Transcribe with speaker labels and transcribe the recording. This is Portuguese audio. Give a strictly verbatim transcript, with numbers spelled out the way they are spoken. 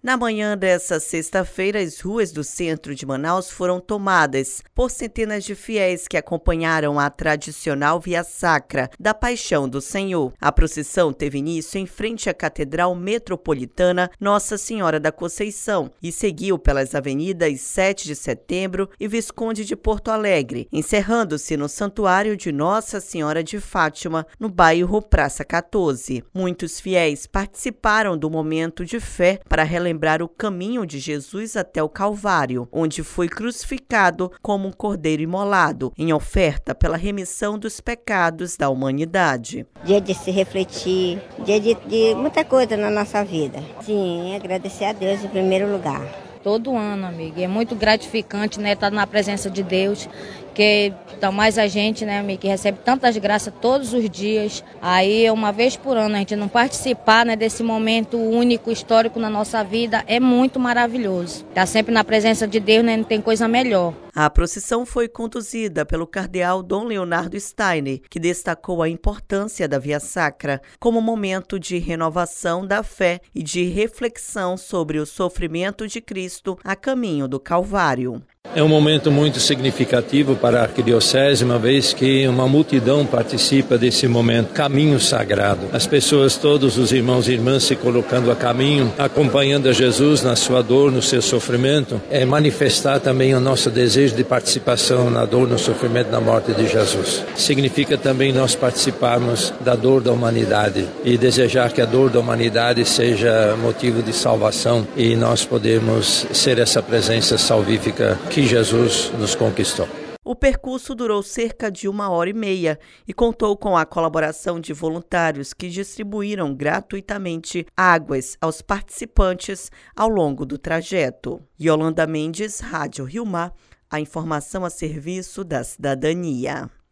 Speaker 1: Na manhã dessa sexta-feira, as ruas do centro de Manaus foram tomadas por centenas de fiéis que acompanharam a tradicional Via Sacra da Paixão do Senhor. A procissão teve início em frente à Catedral Metropolitana Nossa Senhora da Conceição e seguiu pelas avenidas sete de setembro e Visconde de Porto Alegre, encerrando-se no Santuário de Nossa Senhora de Fátima, no bairro Praça quatorze. Muitos fiéis participaram do momento de fé para relembrar lembrar o caminho de Jesus até o Calvário, onde foi crucificado como um cordeiro imolado, em oferta pela remissão dos pecados da humanidade.
Speaker 2: Dia de se refletir, dia de, de muita coisa na nossa vida. Sim, agradecer a Deus em primeiro lugar.
Speaker 3: Todo ano, amiga, é muito gratificante, né, estar na presença de Deus, que dá mais a gente, né, amiga, que recebe tantas graças todos os dias. Aí, uma vez por ano, a gente não participar, né, desse momento único, histórico na nossa vida, é muito maravilhoso. Estar sempre na presença de Deus, né, não tem coisa melhor.
Speaker 1: A procissão foi conduzida pelo cardeal Dom Leonardo Steiner, que destacou a importância da Via Sacra como momento de renovação da fé e de reflexão sobre o sofrimento de Cristo a caminho do Calvário.
Speaker 4: É um momento muito significativo para a arquidiocese, uma vez que uma multidão participa desse momento, caminho sagrado. As pessoas, todos os irmãos e irmãs se colocando a caminho, acompanhando a Jesus na sua dor, no seu sofrimento, é manifestar também o nosso desejo de participação na dor, no sofrimento, na morte de Jesus. Significa também nós participarmos da dor da humanidade e desejar que a dor da humanidade seja motivo de salvação e nós podemos ser essa presença salvífica que Jesus nos conquistou.
Speaker 1: O percurso durou cerca de uma hora e meia e contou com a colaboração de voluntários que distribuíram gratuitamente águas aos participantes ao longo do trajeto. Yolanda Mendes, Rádio Rio Mar, a informação a serviço da cidadania.